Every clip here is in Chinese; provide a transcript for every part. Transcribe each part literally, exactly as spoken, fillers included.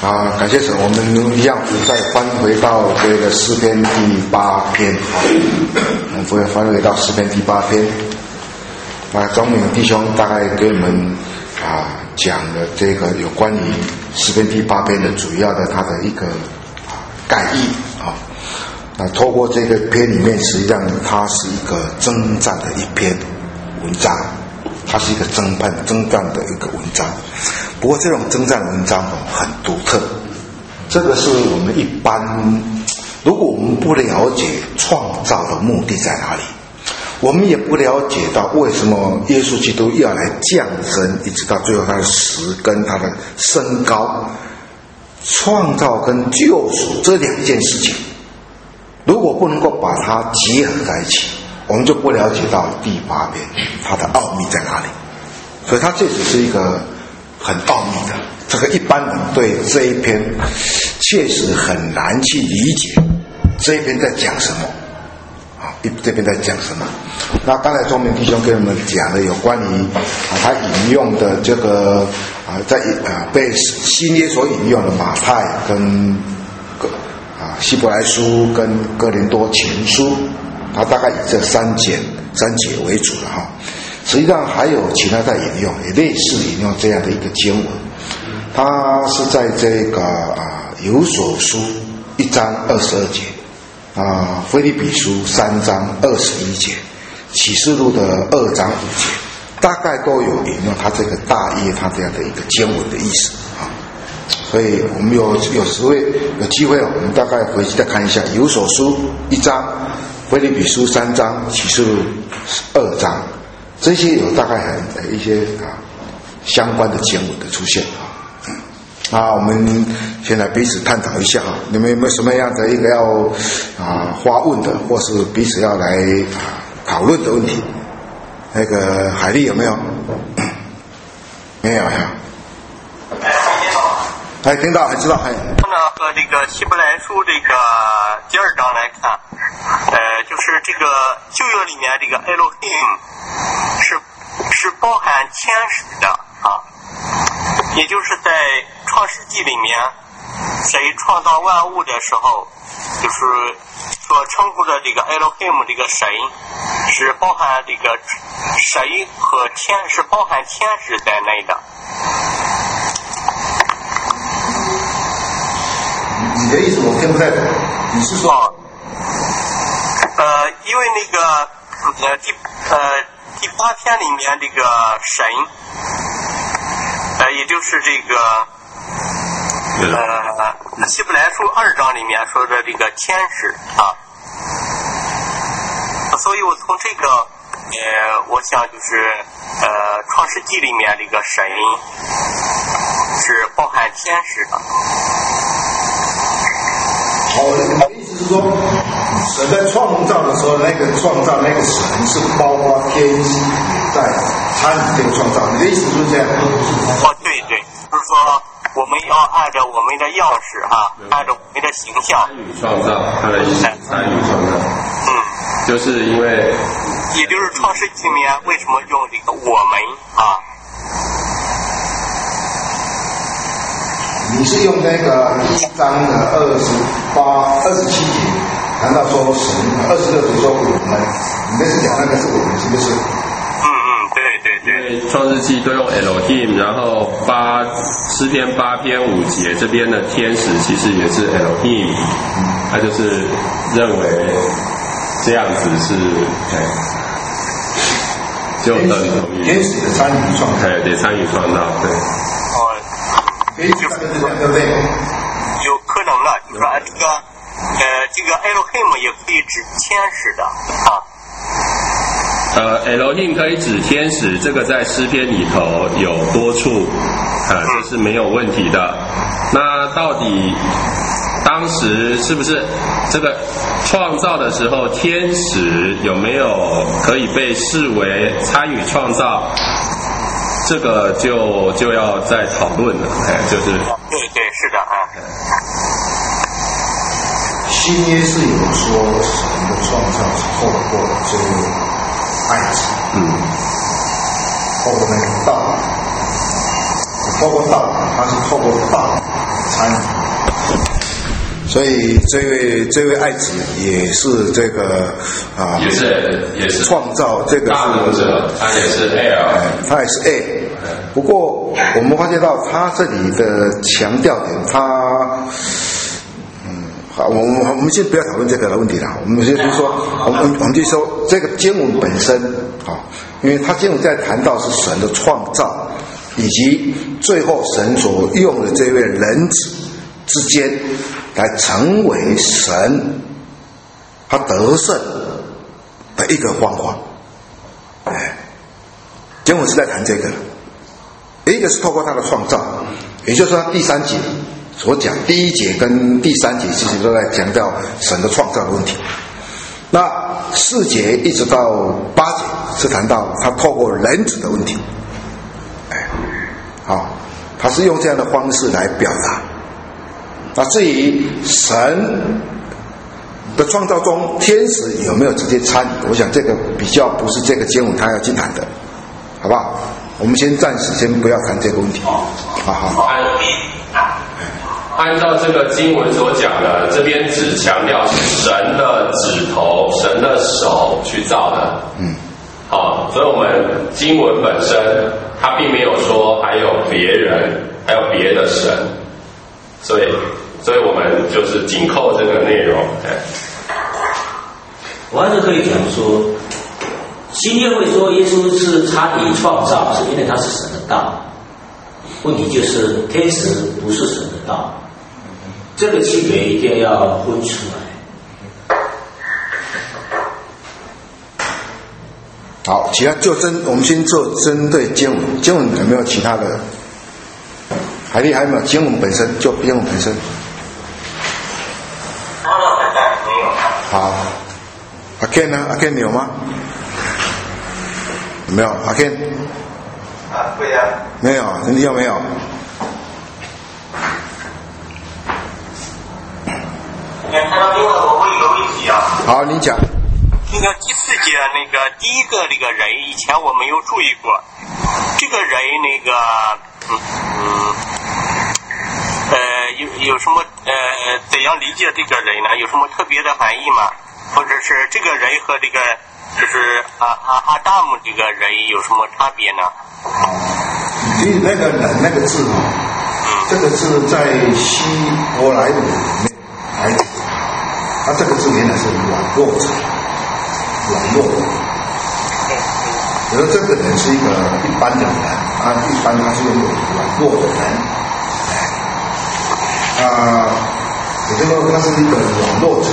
啊，感谢神，我们一样再翻回到这个诗篇第八篇，我们会翻回到诗篇第八篇。啊，庄敏弟兄大概给我们啊讲了这个有关于诗篇第八篇的主要的它的一个概意啊。那透过这个篇里面，实际上它是一个征战的一篇文章，它是一个征战征战的一个文章。不过这种征战文章很独特，这个是我们一般，如果我们不了解创造的目的在哪里，我们也不了解到为什么耶稣基督要来降生，一直到最后他的死跟他的升高，创造跟救赎这两件事情，如果不能够把它结合在一起，我们就不了解到第八篇它的奥秘在哪里。所以它这只是一个很奥秘的，这个一般人对这一篇确实很难去理解这一篇在讲什么啊，这篇在讲什么。那刚才钟明弟兄跟我们讲了有关于啊他引用的这个啊在啊被新约所引用的马太跟啊希伯来书跟哥林多前书，他大概以这三节三节为主了哈。实际上还有其他在引用，也类似引用这样的一个经文。它是在这个啊有所书一章二十二节，啊腓立比书三章二十一节，启示录的二章五节，大概都有引用它这个大意它这样的一个经文的意思啊。所以我们有有时会有机会，我们大概回去再看一下有所书一章，腓立比书三章，启示录二章。这些有大概很一些啊相关的经文的出现啊，啊，我们先来彼此探讨一下啊，你们有没有什么样的一个要啊发问的，或是彼此要来啊讨论的问题？那个海丽有没有？没有呀。哎，听到，还知道，哎。 那和这个希伯来书这个第二章来看，呃，就是这个旧约里面这个 Elohim 是是包含天使的啊，也就是在创世纪里面，谁创造万物的时候，就是所称呼的这个 Elohim 这个神是包含这个神和天是包含天使在内的。 你的意思我听不太懂，你是说？ 呃，因为那个呃第呃第八篇里面这个神，呃，也就是这个呃希伯来书二章里面说的这个天使啊，所以我从这个呃，我想就是呃创世纪里面这个神是包含天使的。 好，你的意思是说，神在创造的时候，那个创造那个神是包括天使在参与这个创造，你的意思是这样？ 哦，对对，就是说我们要按照我们的样式哈，按照我们的形象参与创造，他的意思参与创造， 嗯， 就是因为， 也就是创世纪里面为什么用这个我们啊？ 你是用那个一章的二十八、二十七节，谈到说神，二十六节说我们，你那是讲那个是我们，是不是？ 嗯嗯，对对对。 因为创世纪都用 Elohim， 然后八诗篇八篇五节这边的天使其实也是 Elohim， 他就是认为这样子是，哎，就等同于天使的参与创造， 哎，得参与创造，对。 可以就是这样，对不对？ 有可能了，就是说这个呃，这个 Elohim 也可以指天使的啊。 呃 ，Elohim 可以指天使，这个在诗篇里头有多处，呃，这是没有问题的。那到底当时是不是这个创造的时候，天使有没有可以被视为参与创造？这个就就要再讨论了，哎，就是。 对对，是的啊。 新约是有说神的创造是透过这个爱子，嗯，透过那个道，透过道，它是透过道参与。所以这位这位爱子也是这个啊， 也是也是创造这个大能者，他也是 L， 他也是 A。不过我们发现到他这里的强调点，他嗯，好，我们我们先不要讨论这个的问题了，我们先就说，我们我们就说这个经文本身，好，因为他经文在谈到是神的创造，以及最后神所用的这位人子之间。来成为神他得胜的一个方法，哎，经文是在谈这个，一个是透过他的创造，也就是说第三节所讲，第一节跟第三节其实都在强调神的创造的问题。那四节一直到八节是谈到他透过人子的问题，哎，好，他是用这样的方式来表达。那至于神的创造中，天使有没有直接参与？我想这个比较不是这个经文他要去谈的，好不好？我们先暂时先不要谈这个问题。好好。 按照这个经文所讲的，这边只强调是神的指头、神的手去造的。嗯。好，所以我们经文本身它并没有说还有别人，还有别的神。所以，所以我们就是紧扣这个内容。 我还是可以讲说，新约会说耶稣是差体创造，是因为他是神的道。问题就是天使不是神的道，这个区别一定要分出来。 好，其他就针我们先做针对经文，经文有没有其他的？海丽还有没有经文本身？就经文本身。 没有。 好，阿 Ken 呢？阿 Ken 有吗？有没有？阿 Ken？ 啊，对呀。 没有，你有没有？ 看到另外我问一个问题啊。 好，你讲。 那个第四节那个第一个那个人，以前我没有注意过，这个人那个嗯嗯呃有有什么呃怎样理解这个人呢？有什么特别的含义吗？或者是这个人和这个就是啊啊阿达姆这个人有什么差别呢？ 所以那个人那个字啊，这个字在希伯来语里面来讲，它这个字原来是软弱者。软弱的，比如这个人是一个一般的人啊，一般他是用软弱的人，啊，也就是说他是一个软弱者，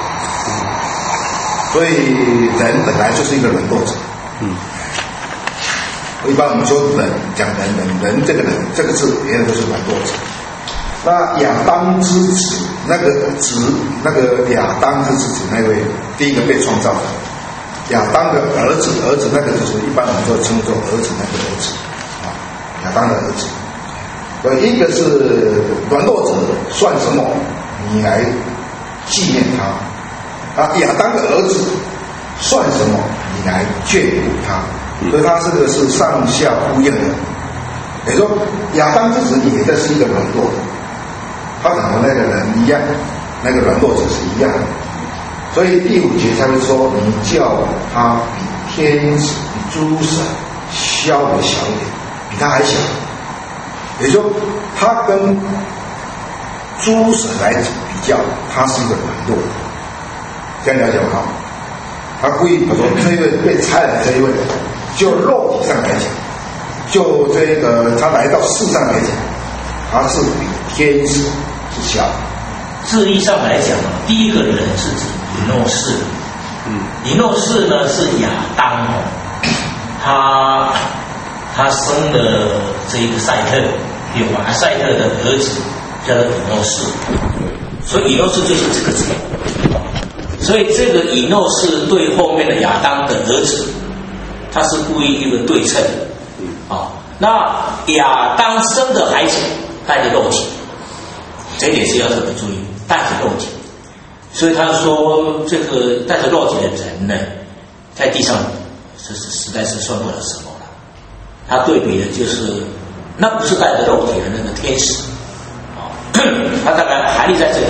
所以人本来就是一个软弱者。嗯，一般我们说人讲人人人这个人这个字原来就是软弱者。那亚当之子那个子那个亚当之子那位第一个被创造的。亚当的儿子，儿子那个就是一般我们说称作儿子那个儿子，啊，亚当的儿子。所以一个是软弱者算什么？你来纪念他。啊，亚当的儿子算什么？你来眷顾他。所以他这个是上下呼应的。也就是说，亚当之子也的是一个软弱的，他跟那个人一样，那个软弱者是一样的。所以第五节才会说，你叫他比天使、比诸神稍微小一点，比他还小。也就是说，他跟诸神来比较，他是一个软弱的。这样了解吗？他故意说这一位被差来这一位，就肉体上来讲，就这个他来到世上来讲，他是比天使是小。 字义上来讲，第一个人是指以诺士，嗯，以诺士呢是亚当哦，他他生了这一个赛特，有啊，赛特的儿子叫做以诺士，所以以诺士就是这个字，所以这个以诺士对后面的亚当的儿子，他是故意一个对称，啊，那亚当生的孩子带着肉体，这一点是要特别注意。带着肉体，所以他说这个带着肉体的人呢，在地上这是实在是算不了什么了。他对比的就是那不是带着肉体的那个天使，啊， 它大概含义在这里。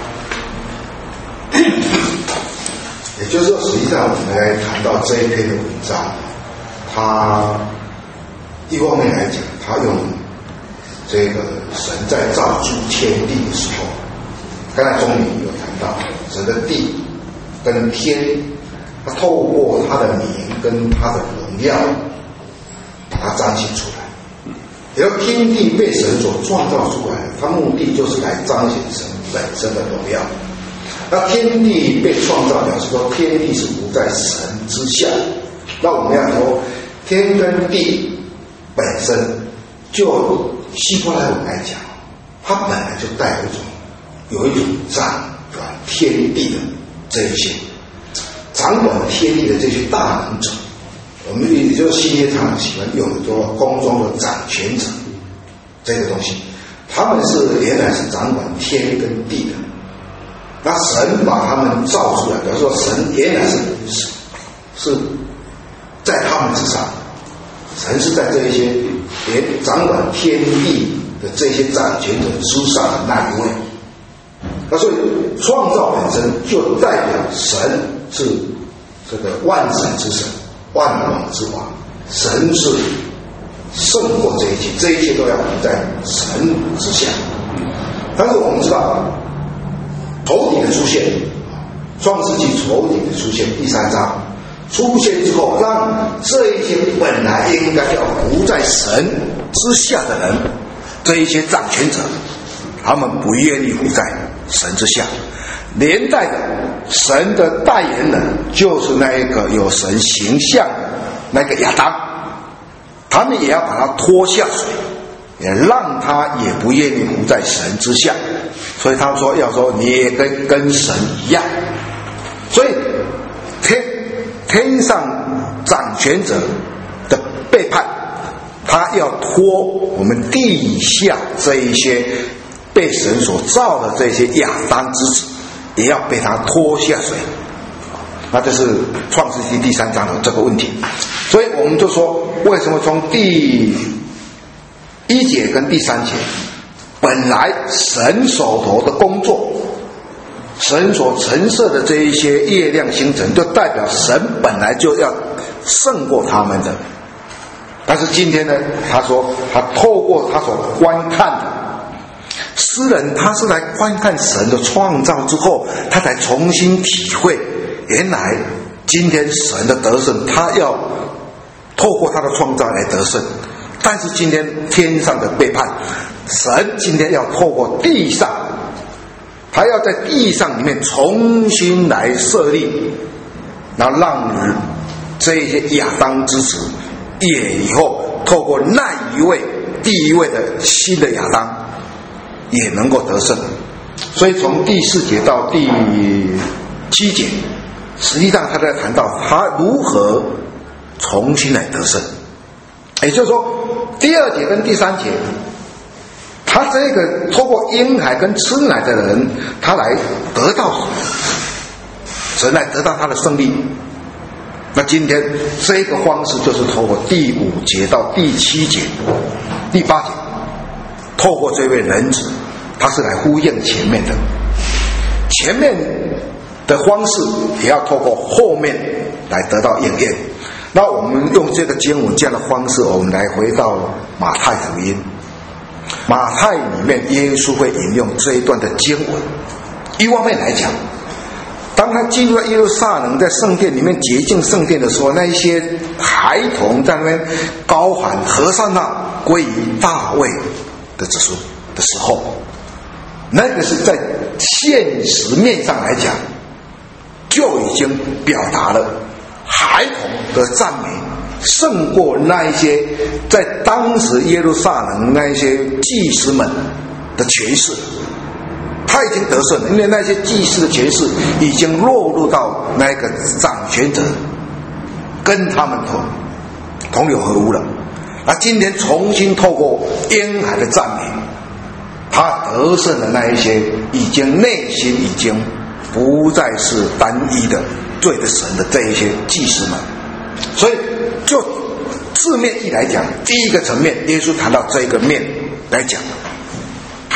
也就是说，实际上我们来谈到这一篇的文章，它一方面来讲，它用这个神在造诸天地的时候，刚才钟明有谈到神的地跟天，他透过他的名跟他的荣耀，把它彰显出来。然后天地被神所创造出来，它目的就是来彰显神本身的荣耀。那天地被创造，表示说天地是不在神之下。那我们要说，天跟地本身，就希伯来文来讲，它本来就带有一种有一种掌管天地的这一些掌管天地的这些大能者。我们也就是新约常喜欢用的说宫中的掌权者这个东西，他们是原来是掌管天跟地的。那神把他们造出来，比如说神原来是是是在他们之上，神是在这一些连掌管天地的这些掌权者之上的那一位。那所以创造本身就代表神是这个万神之神，万王之王，神是胜过这一切，这一切都要在神之下。但是我们知道头顶的出现，创世纪头顶的出现，第三章出现之后，让这一些本来应该要不在神之下的人，这一些掌权者，他们不愿意不在神之下，连带的神的代言人就是那一个有神形象的那个亚当，他们也要把他拖下水，也让他也不愿意不在神之下。所以他说要说你也跟跟神一样，所以天天上掌权者的背叛，他要拖我们地下这一些被神所造的这些亚当之子，也要被他拖下水。那这是创世纪第三章的这个问题。所以我们就说，为什么从第一节跟第三节，本来神手头的工作，神所陈设的这一些月亮星辰，就代表神本来就要胜过他们的。但是今天呢，他说他透过他所观看的，诗人他是来观看神的创造之后，他才重新体会，原来今天神的得胜，他要透过他的创造来得胜。但是今天天上的背叛，神今天要透过地上，他要在地上里面重新来设立，然后让这一些亚当之子也以后透过那一位第一位的新的亚当也能够得胜。所以从第四节到第七节，实际上他在谈到他如何重新来得胜。也就是说第二节跟第三节，他这个透过婴孩跟吃奶的人，他来得到神来得到他的胜利。那今天这个方式就是透过第五节到第七节、第八节，透过这位人子，他是来呼应前面的，前面的方式也要透过后面来得到应验。那我们用这个经文这样的方式，我们来回到马太福音。马太里面耶稣会引用这一段的经文，一方面来讲，当他进入耶路撒冷，在圣殿里面洁净圣殿的时候，那一些孩童在那边高喊和散那归于大卫的子孙的时候，那个是在现实面上来讲，就已经表达了孩童的赞美胜过那一些在当时耶路撒冷那一些祭司们的权势，他已经得胜了，因为那些祭司的权势已经落入到那个掌权者，跟他们同同流合污了。那今天重新透过婴孩的赞美，他得胜的那一些已经内心已经不再是单一的罪的神的这一些祭司们。所以就字面意来讲，第一个层面耶稣谈到这个面来讲，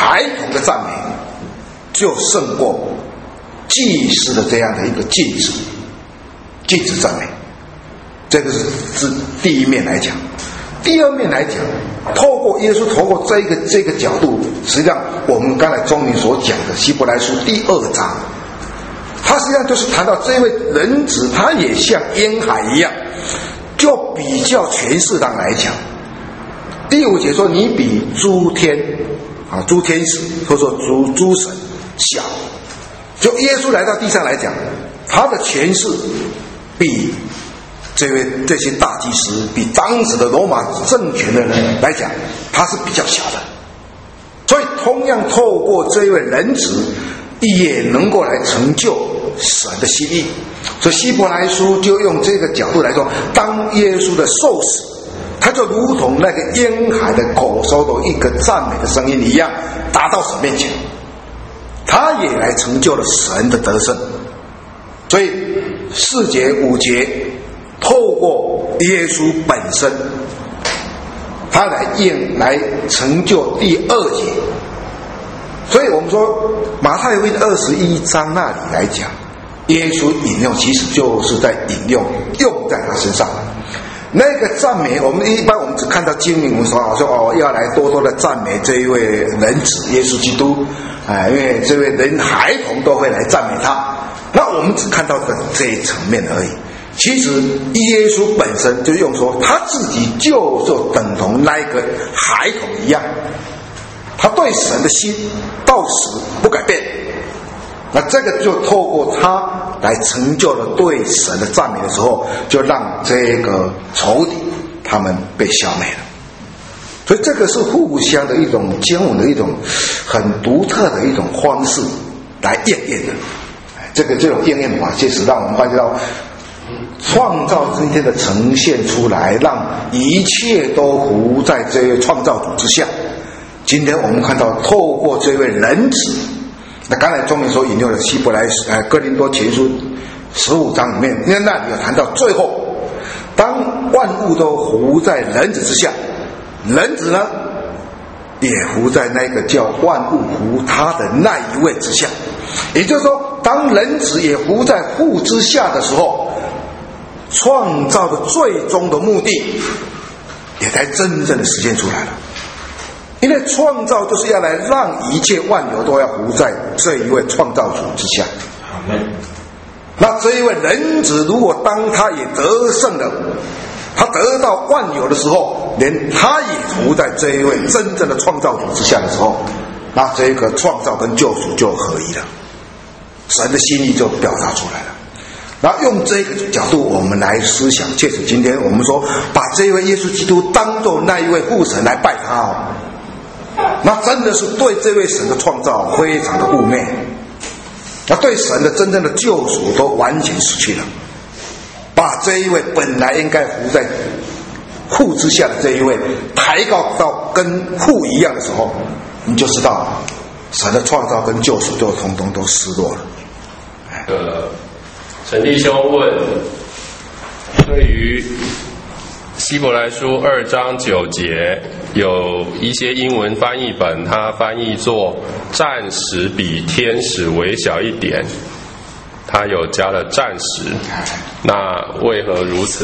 孩童的赞美就胜过祭司的这样的一个禁止禁止赞美。这个是是第一面来讲。第二面来讲，透过耶稣透过这个这个角度，实际上我们刚才钟明所讲的希伯来书第二章，他实际上就是谈到这位人子，他也像婴孩一样，就比较权势上来讲。第五节说，你比诸天啊诸天使或者说诸诸神小。就耶稣来到地上来讲，他的权势比这位这些大祭司，比当时的罗马政权的人来讲，他是比较小的。所以同样透过这位人子，也能够来成就神的心意。所以希伯来书就用这个角度来说，当耶稣的受死，他就如同那个婴孩的口说的一个赞美的声音一样，达到神面前，他也来成就了神的得胜。所以四节五节透过耶稣本身，他来应来成就第二节。所以我们说马太福音二十一章那里来讲，耶稣引用其实就是在引用用在他身上。那个赞美，我们一般我们只看到经文，我们说说哦，要来多多的赞美这一位人子耶稣基督，哎，因为这位人孩童都会来赞美他。那我们只看到的这一层面而已。其实耶稣本身就用说他自己就就等同那一个孩童一样，他对神的心到死不改变。那这个就透过他来成就了对神的赞美的时候，就让这个仇敌他们被消灭了。所以这个是互相的一种经文的一种很独特的一种方式来验验的。这个这种验验法确实让我们发觉到创造今天的呈现出来，让一切都服在这位创造主之下。今天我们看到透过这位人子，那刚才钟明所引用的希伯来呃哥林多前书十五章里面，因为那里有谈到最后，当万物都服在人子之下，人子呢也服在那个叫万物服他的那一位之下。也就是说，当人子也服在父之下的时候，创造的最终的目的也才真正的实现出来了。因为创造就是要来让一切万有都要服在这一位创造主之下。那这一位人子，如果当他也得胜了，他得到万有的时候，连他也服在这一位真正的创造主之下的时候，那这个创造跟救赎就合一了，神的心意就表达出来了。然后用这个角度我们来思想，确实今天我们说把这一位耶稣基督当作那一位父神来拜他哦，那真的是对这位神的创造非常的污蔑，那对神的真正的救赎都完全失去了。把这一位本来应该服在父之下的这一位抬高到跟父一样的时候，你就知道神的创造跟救赎就统统都失落了。 呃，陈弟兄问，对于希伯来书二章九节有一些英文翻译本，它翻译作暂时比天使微小一点，它有加了暂时，那为何如此？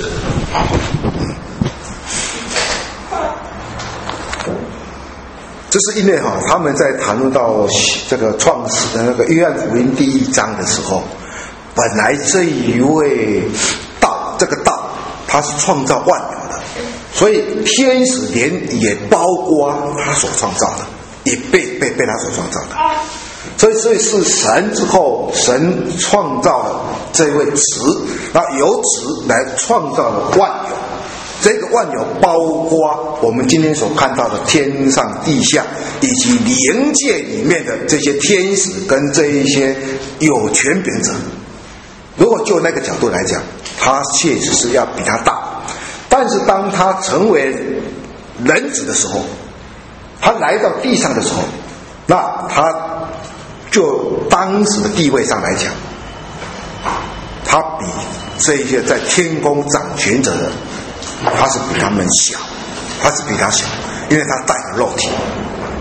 这是因为哈，他们在谈论到这个创始的那个约翰福音第一章的时候，本来这一位道，这个道他是创造万有的，所以天使连也包括他所创造的，也被被被他所创造的。所以所以是神之后，神创造了这位子，然后由子来创造了万有。这个万有包括我们今天所看到的天上地下以及灵界里面的这些天使跟这一些有权柄者。如果就那个角度来讲，他确实是要比他大，但是当他成为人子的时候，他来到地上的时候，那他就当时的地位上来讲，他比这一些在天宫掌权者的，他是比他们小，他是比他小，因为他带着肉体。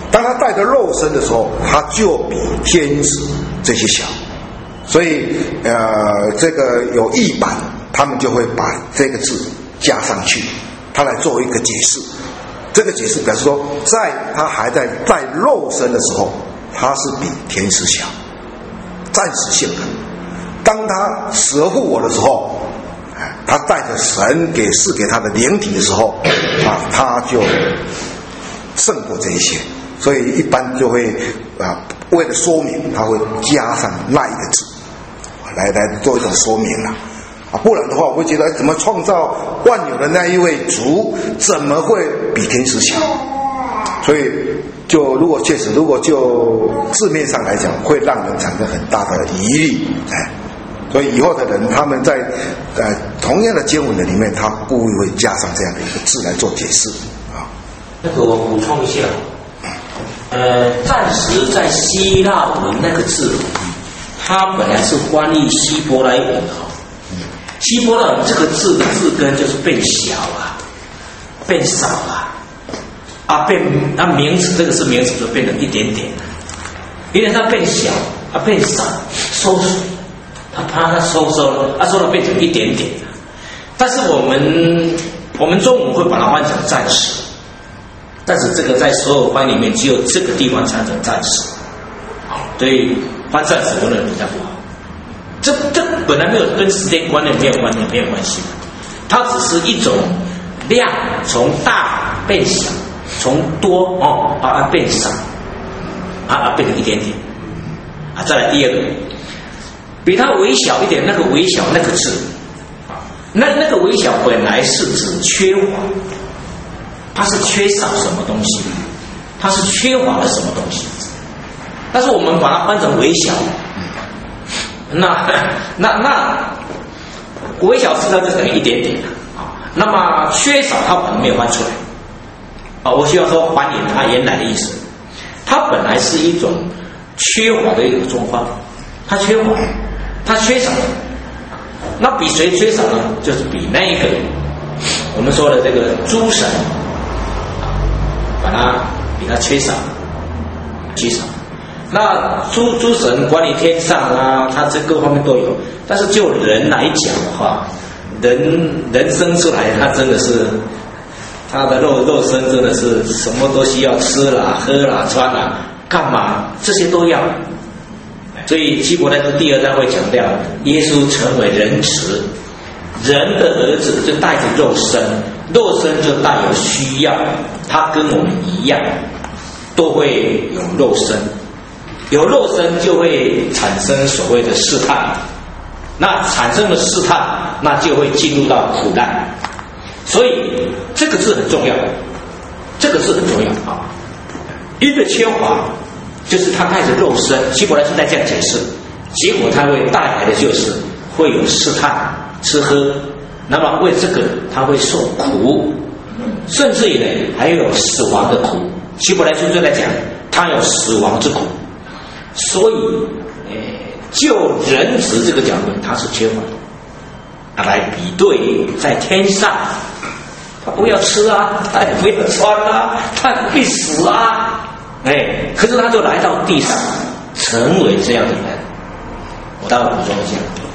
当他带着肉身的时候，他就比天使这些小。所以呃，这个有译版，他们就会把这个字加上去，他来做一个解释。这个解释表示说，在他还在带肉身的时候，他是比天使小，暂时性的。当他死而复活的时候，他带着神给赐给他的灵体的时候，啊，他就胜过这一些。所以一般就会啊，为了说明，他会加上那一个字，来来做一种说明了。啊，不然的话，我会觉得怎么创造万有的那一位主，怎么会比天使小？所以，就如果确实，如果就字面上来讲，会让人产生很大的疑虑，哎，所以以后的人他们在呃同样的经文的里面，他故意会加上这样的一个字来做解释啊。 那个我补充一下，呃，暂时在希腊文那个字，它本来是翻译希伯来文哈。希伯来文这个字的字根就是变小啊，变少啊，啊变啊名词，这个是名词就变成一点点，因为它变小啊变少，收缩，它它它收缩了，它收了变成一点点。但是我们我们中文会把它翻成暂时，但是这个在所有翻里面只有这个地方才成暂时，所以翻暂时我认为比较不好。这这本来没有跟时间观念没有关联，没有关系，它只是一种量从大变小，从多哦啊变少，啊啊变成一点点，啊再来第二个，比它微小一点，那个微小那个字，那那个微小本来是指缺乏，它是缺少什么东西，它是缺乏了什么东西，但是我们把它翻成微小。那那那微小字它就等于一点点啊，那么缺少它可能没有翻出来啊。我需要说还原它原来的意思，它本来是一种缺乏的一种状况，它缺乏，它缺少，那比谁缺少呢？就是比那个我们说的这个诸神，把它比它缺少，缺少。那诸诸神管理天上啊，他这各方面都有，但是就人来讲的话，人人生出来，他真的是他的肉肉身真的是什么都需要吃啦、喝啦、穿啦，干嘛这些都要。所以希伯来书第二章会强调，耶稣成为人子，人的儿子就带着肉身，肉身就带有需要，他跟我们一样，都会有肉身。有肉身就会产生所谓的试探，那产生了试探，那就会进入到苦难。所以这个字很重要，这个字很重要啊。因为缺乏，就是他带着肉身，希伯来书在这样解释，结果他会带来的就是会有试探、吃喝，那么为这个他会受苦，甚至于呢还有死亡的苦。希伯来书就在讲，他有死亡之苦。所以，呃，就人子这个角度，他是缺乏的。来比对，在天上，他不要吃啊，他也不要穿啊，他也必死啊，哎，可是他就来到地上，成为这样的人。我待会补充一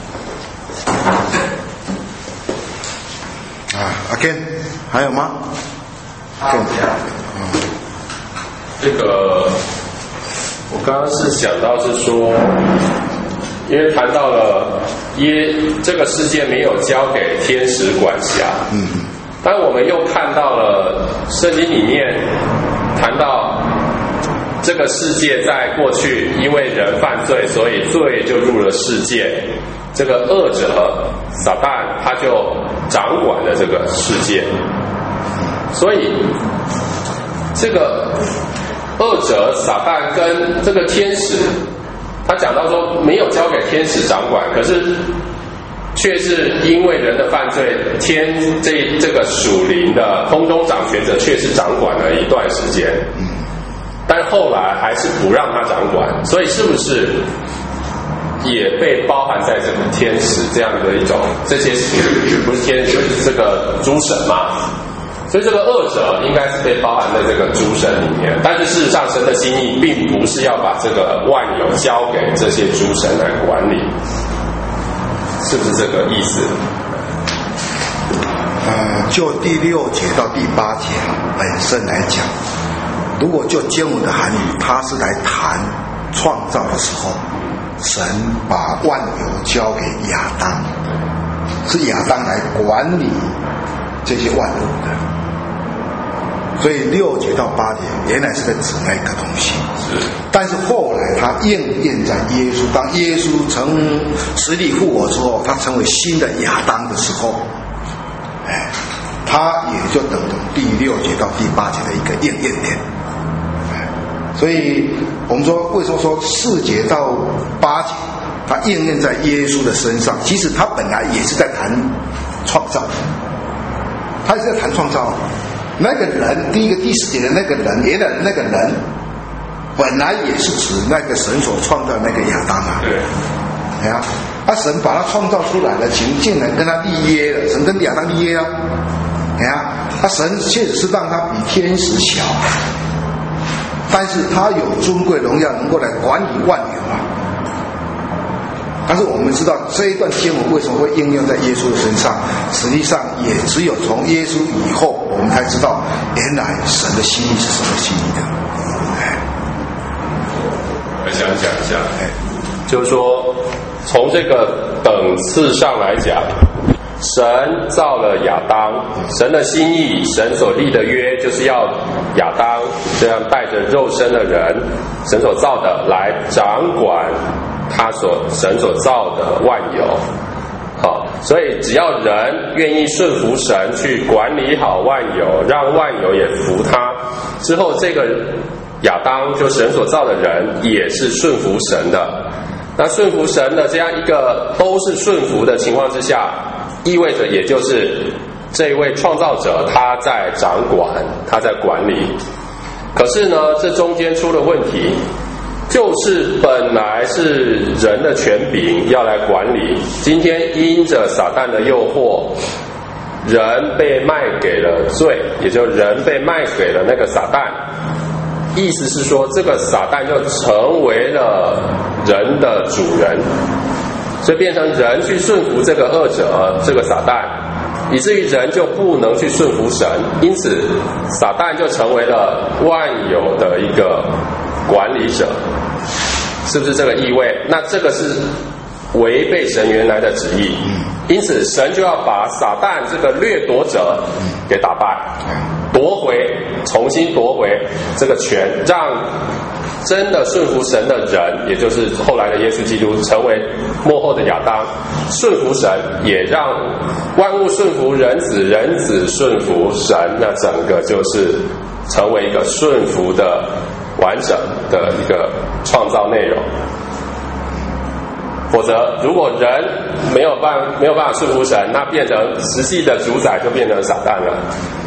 下。啊，阿 Ken， 还有吗？ 啊，这个。我刚刚是想到是说，因为谈到了耶这个世界没有交给天使管辖，嗯，但我们又看到了圣经里面谈到这个世界在过去因为人犯罪，所以罪就入了世界，这个恶者撒旦他就掌管了这个世界，所以这个恶者撒旦跟这个天使，他讲到说没有交给天使掌管，可是却是因为人的犯罪，天这这个属灵的空中掌权者却是掌管了一段时间，但后来还是不让他掌管，所以是不是也被包含在这个天使这样的一种这些不是天使，就是这个诸神嘛？ 所以这个恶者应该是被包含在这个诸神里面，但是事实上神的心意并不是要把这个万有交给这些诸神来管理，是不是这个意思？ 呃，就第六节到第八节本身来讲，如果就经文的含义，它是来谈创造的时候，神把万有交给亚当，是亚当来管理这些万物的。所以六节到八节原来是在指那个东西， 是。 但是后来他应验在耶稣，当耶稣从死里复活之后，他成为新的亚当的时候，哎，他也就等同第六节到第八节的一个应验点。哎，所以我们说，为什么说四节到八节，他应验在耶稣的身上？其实他本来也是在谈创造，他也是在谈创造。那个人，第一个第四节的那个人，原来的那个人，本来也是指那个神所创造的那个亚当啊。 对。 哎呀，啊，神把他创造出来了，竟竟然跟他立约了，神跟亚当立约啊。哎呀，他神确实是让他比天使小，但是他有尊贵荣耀，能够来管理万有啊。但是我们知道这一段经文为什么会应用在耶稣的身上，实际上也只有从耶稣以后，我们才知道原来神的心意是什么心意的。哎， 我想讲一下，哎，就是说从这个等次上来讲，神造了亚当，神的心意，神所立的约，就是要亚当这样带着肉身的人，神所造的来掌管他所神所造的万有。好，所以只要人愿意顺服神，去管理好万有，让万有也服他，之后这个亚当就神所造的人也是顺服神的。那顺服神的这样一个都是顺服的情况之下，意味着也就是这位创造者他在掌管，他在管理。可是呢，这中间出了问题，就是本来是人的权柄要来管理，今天因着撒旦的诱惑，人被卖给了罪，也就人被卖给了那个撒旦。意思是说，这个撒旦就成为了人的主人，所以变成人去顺服这个恶者，这个撒旦，以至于人就不能去顺服神，因此撒旦就成为了万有的一个管理者，是不是这个意味？那这个是违背神原来的旨意，因此神就要把撒旦这个掠夺者给打败，夺回，重新夺回这个权，让真的顺服神的人，也就是后来的耶稣基督，成为末后的亚当，顺服神，也让万物顺服人子，人子顺服神，那整个就是成为一个顺服的完整的一个创造内容。否则，如果人没有办没有办法顺服神，那变成实际的主宰就变成撒旦了。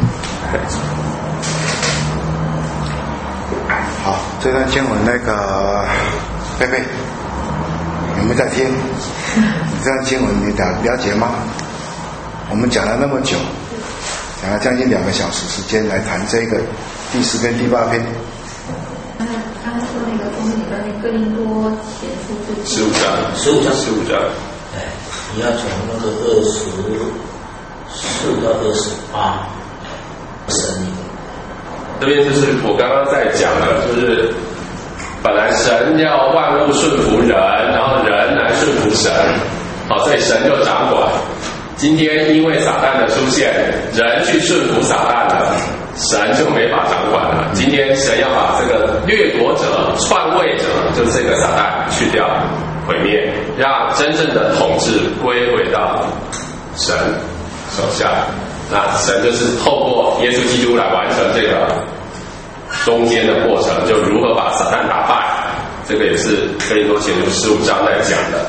好，这段经文那个贝贝，有没有在听？这段经文你了了解吗？我们讲了那么久，讲了将近两个小时时间来谈这个第十篇、第八篇。 刚才刚才说那个从你的那哥林多前书十五章， 十五章， 十五章。 哎，你要从那个二十四到二十八，神里。 这边就是我刚刚在讲的，就是本来神要万物顺服人，然后人来顺服神，好，所以神就掌管。今天因为撒旦的出现，人去顺服撒旦了，神就没法掌管了。今天神要把这个掠夺者、篡位者，就是这个撒旦去掉、毁灭，让真正的统治归回到神手下。那神就是透过耶稣基督来完成这个中间的过程，就如何把撒旦打败，这个也是哥林多前书十五章在讲的。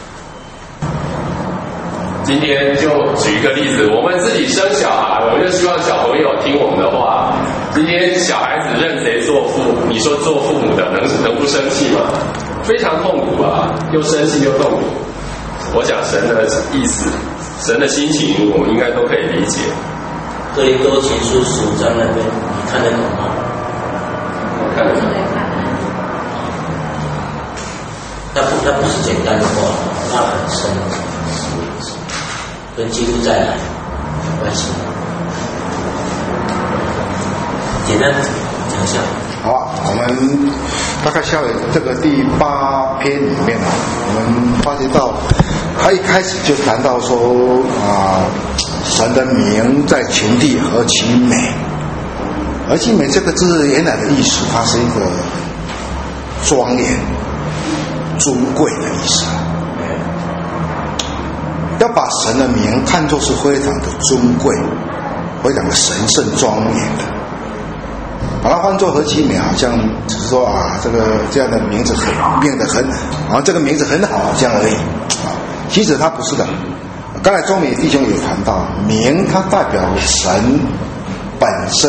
今天就举一个例子，我们自己生小孩，我们就希望小朋友听我们的话。今天小孩子认谁做父母，你说做父母的能能不生气吗？非常痛苦啊，又生气又痛苦。我讲神的意思，神的心情，我们应该都可以理解。 哥林多前书十五章那边，你看得懂吗？ 我看得懂。 那不，那不是简单的话，那很深，跟基督再来有关系。简单讲一下。 好，我们大概下来这个第八篇里面啊，我们发觉到，他一开始就谈到说啊，神的名在全地何其美，何其美这个字原来的意思，它是一个庄严、尊贵的意思。要把神的名看作是非常的尊贵、非常的神圣庄严的。把它换作何其美，好像只是说啊，这个这样的名字很变得很，啊，这个名字很好这样而已啊。其实它不是的。刚才钟美弟兄有谈到，名它代表神本身，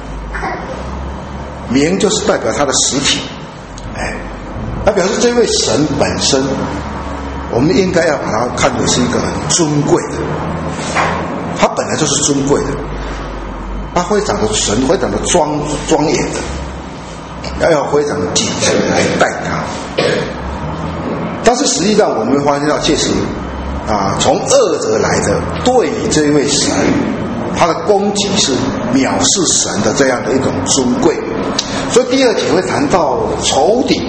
名就是代表它的实体，哎，它表示这位神本身，我们应该要把它看作是一个很尊贵的，它本来就是尊贵的。他非常的神，非常的庄庄严的，要要非常谨慎的来待他。但是实际上我们发现到，确实啊，从恶者来的对于这位神，他的攻击是藐视神的这样的一种尊贵。所以第二节会谈到仇敌、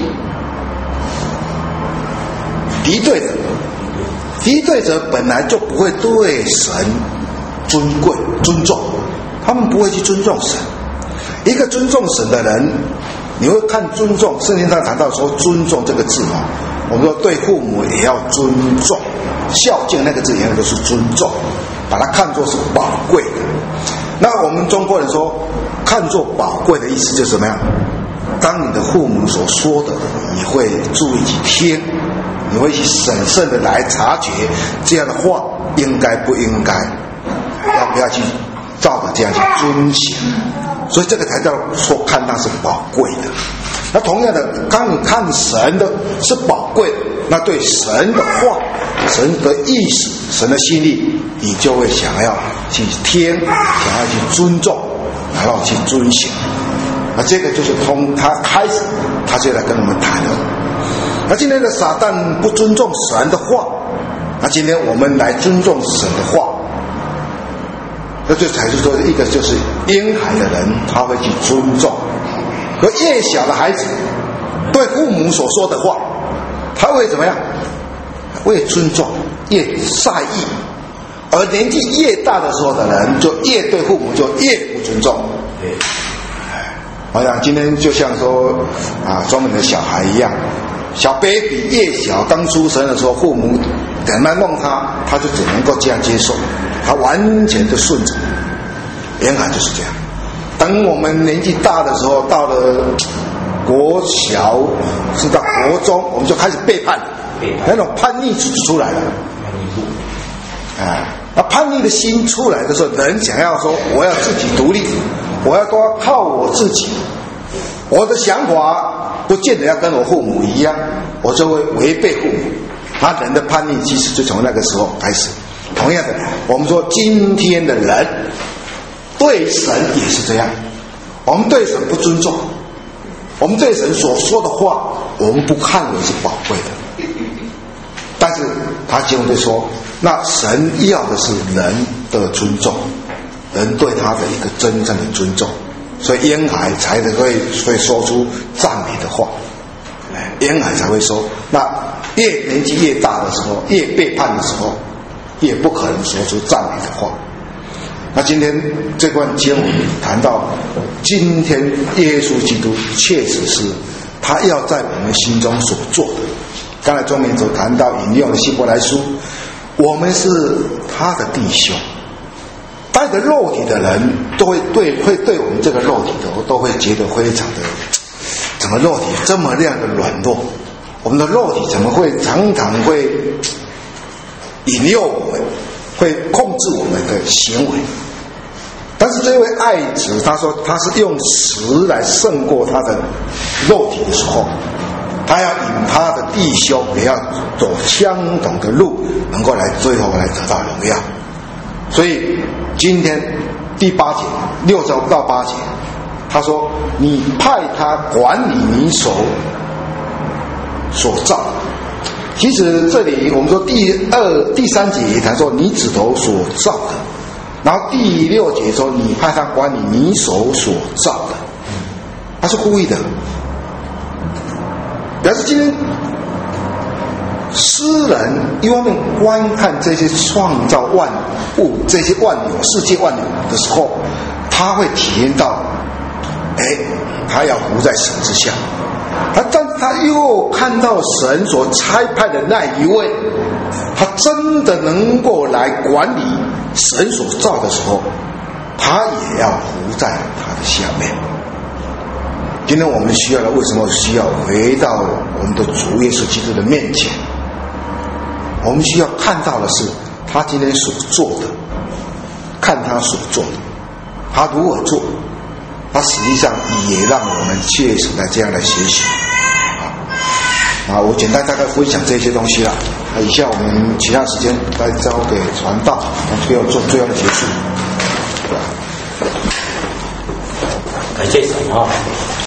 敌对者，敌对者本来就不会对神尊贵尊重。他们不会去尊重神。一个尊重神的人，你会看尊重，圣经上谈到说尊重这个字啊，我们说对父母也要尊重，孝敬那个字原来都是尊重，把它看作是宝贵的。那我们中国人说看作宝贵的意思就是什么样？当你的父母所说的，你会注意去听，你会去审慎的来察觉这样的话应该不应该，要不要去照着这样去遵行，所以这个才叫说看它是宝贵的。那同样的，当你看神的是宝贵的，那对神的话、神的意思、神的心意，你就会想要去听，想要去尊重，然后去遵行。那这个就是从他开始，他就来跟我们谈了。那今天的撒旦不尊重神的话，那今天我们来尊重神的话。那就才是说，一个就是婴孩的人他会去尊重，而越小的孩子对父母所说的话，他会怎么样？越尊重，越在意。而年纪越大的时候的人，就越对父母就越不尊重。我想今天就像说啊，专门的小孩一样，小 baby 越小，刚出生的时候，父母怎么弄他，他就只能够这样接受，他完全的顺着。婴孩就是这样。等我们年纪大的时候，到了国小是到国中，我们就开始背叛，那种叛逆出来了。啊，那叛逆的心出来的时候，人想要说我要自己独立，我要多靠我自己，我的想法不见得要跟我父母一样，我就会违背父母。他人的叛逆其实就从那个时候开始。同样的，我们说今天的人对神也是这样，我们对神不尊重，我们对神所说的话，我们不看为是宝贵的。但是他经文就说，那神要的是人的尊重，人对他的一个真正的尊重，所以婴孩才会会说出赞美的话，婴孩才会说。那越年纪越大的时候，越背叛的时候，越不可能说出赞美的话。那今天这段经文谈到，今天耶稣基督确实是他要在我们心中所做的。刚才钟明所谈到引用的希伯来书，我们是他的弟兄，带着肉体的人都会对会对我们这个肉体的都会觉得非常的，怎么肉体这么样的软弱？我们的肉体怎么会常常会引诱我们，会控制我们的行为？但是这位爱子他说他是用词来胜过他的肉体的时候，他要引他的弟兄也要走相同的路，能够来最后来得到荣耀。所以今天第八节六到八节，他说：“你派他管理你所所造。”其实这里我们说第二、第三节也谈说你指头所造的，然后第六节说你派他管理你手所造的，他是故意的，表示今天诗人一方面观看这些创造万物、这些万有、世界万有的时候，他会体验到，哎，他要服在神之下。他但他又看到神所差派的那一位，他真的能够来管理神所造的时候，他也要服在他的下面。今天我们需要的，为什么需要回到我们的主耶稣基督的面前？我们需要看到的是他今天所做的，看他所做的，他如何做，他实际上也让我们切实的这样的学习。啊，我简单大概分享这些东西啦。那以下我们其他时间来交给传道，最后做最后的结束。 感谢神啊。